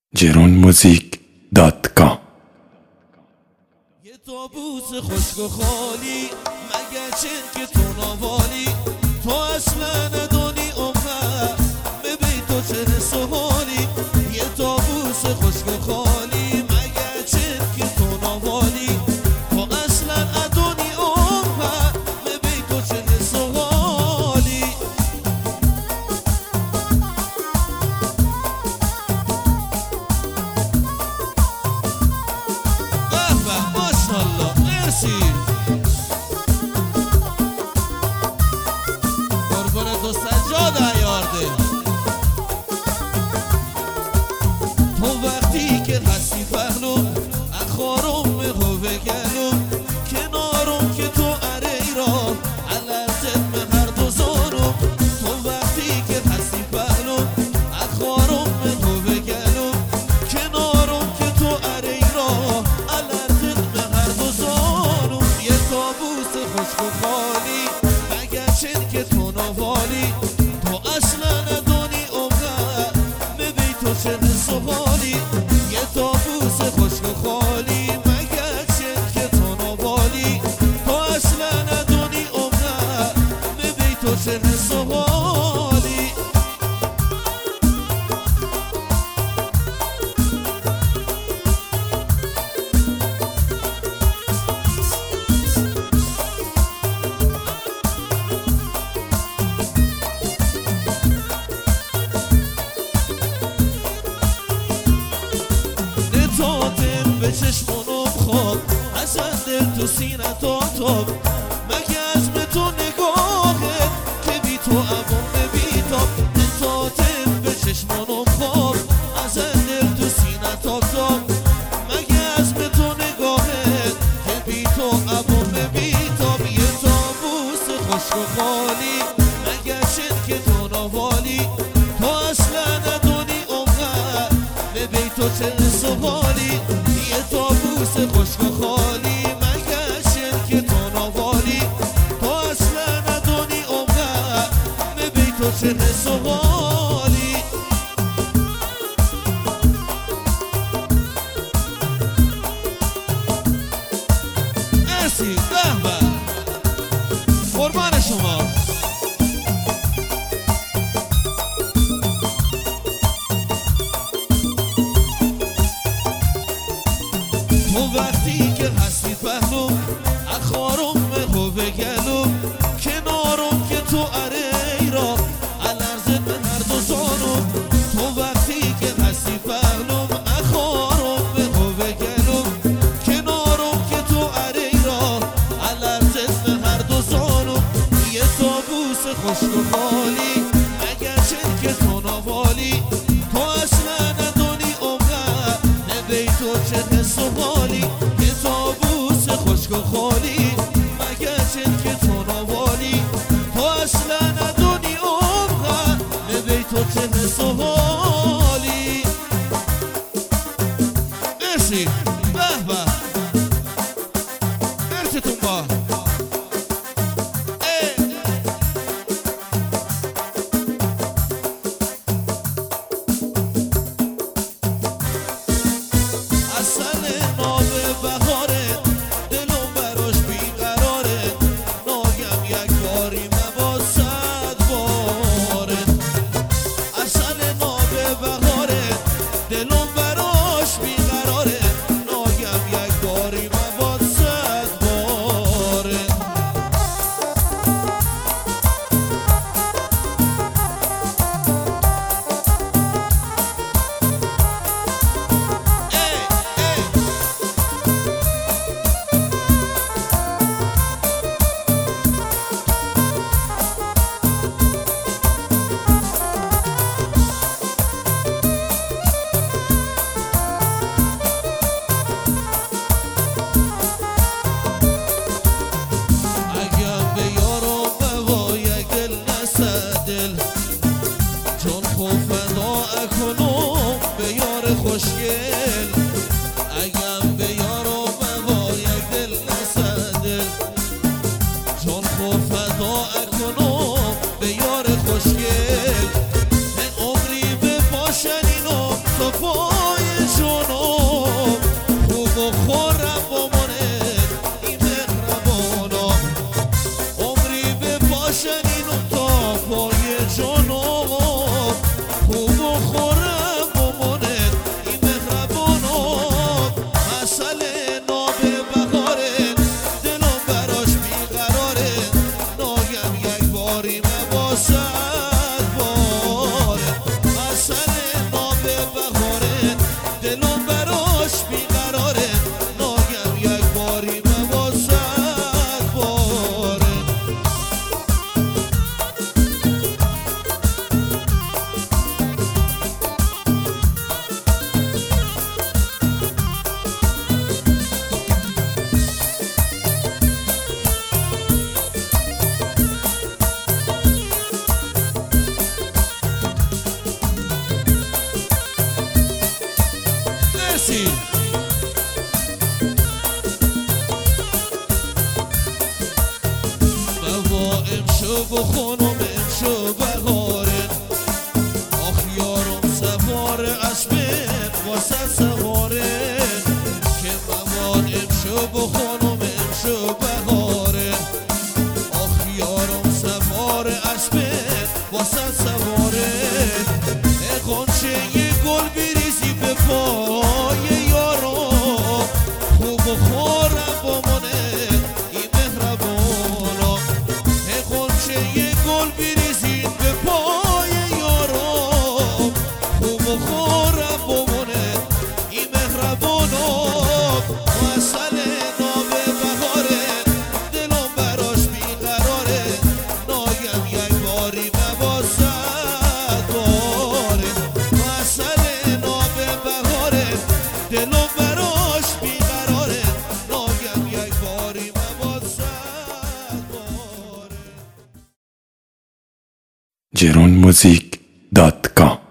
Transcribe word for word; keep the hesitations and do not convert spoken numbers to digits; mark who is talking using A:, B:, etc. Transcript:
A: جرون موزیک دات کام.
B: یه تابوس خشک و خالی مگه چن که تو نوالی، تو اصلا ندانی عمر ببین تو چه حس و حالی. یه تابوس خشک و خالی مگه چن که تو نوالی، تو اصلا ندانی عمر ببین تو چه حس و حالی. قربان تو سجاد عیارده، تو وقتی که هستی پهلو اخارم قوه گلو، کنارم که تو اره را علرزت به هر دو زانم. تو وقتی که هستی پهلو اخارم قوه گلو، کنارم که تو اره را علرزت به هر دو زانم. یه تابوس خشک و خالی مگه چن که تو نوالی، تو اصلا ندانی عمر ببین تو چه حس و حالی. یه تابوس خشک و خالی مگه چن که تو نوالی، تو اصلا ندانی عمر ببین تو چه حس و حالی. نتاتم به چشمونم خواب اصلا دل تو سینه تا تاب، مگه عزم تو نگاهت که بی تو امون ببی تاب. نتاتم به چشمونم خواب اصلا دل تو سینه تا تاب، مگه عزم تو نگاهت که بی تو امون ببی تاب. یه تابوس خشک و خالی مگه چن که تو نوالی، تو اصلا ندانی عمر ببین تو چه حس و حالی. یه تابوس خشک و خالی مگه چن که تو نوالی، تو اصلا ندانی عمر ببین تو چه حس و حالی. مرسی به به قربان شما. تو وقتی که هستی پهلو اخارم قوه گلو، کنارم که تو اره را علرزت به هر دو زانم. تو وقتی که هستی پهلو اخارم قوه گلو، کنارم که تو اره را علرزت به هر دو زانم. یه تابوس خشک و خالی مگه چن که تو نوالی، تو اصلا ندانی عمر ببین تو چه حس و حالی. یه تابوس خشک و خالی مگه چن که تو نوالی، تو اصلا ندانی عمر ببین تو چه حس و حالی. مرسی به به مرسیتون با اصل ناب بهاره، دلم براش بیقراره، ناگم یک باری مباد صد باره. اصل ناب بهاره، دلم براش بیقراره، ناگم یک باری مباد صد باره. اگم به یارم بوا یک دل نسد دل، چون خوب فدا اکنم به یار خوشگل. اگم به یارم بوا یک دل نسد دل، چون خوب فدا اکنم به یار خوشگل. عمری به پاشنینم تا پای جانم خوب و خورم بمونه این مهربانا عمری به پاشنینم تا پای جانم خوب و خورم بمونه این مهربانا مسئله نابه بهاره دلم براش بیقراره ناگم یک باری مباسد باره مسئله نابه بهاره دلم براش بیقراره ناگم یک باری مباسد باره مرسی بابا امشب و خانم امشب بهاره آخ یارم سوار اسبت واسه سواره که بابا امشب و خانم امشب بهاره آخ یارم سوار اسبت واسه سواره غنچه یه گل بریزی به پای یارم خوب و خورم بمونه این مهربانا غنچه یه گل بریزی به پای یارم خوب و خورم بمونه این مهربانا مسئله نابه بهاره دلم براش بیقراره ناگم یک باری مباسد باره مسئله نابه بهاره دلم براش بیقراره ناگم یک باری مباسد باره
A: جرونموزیک دات کام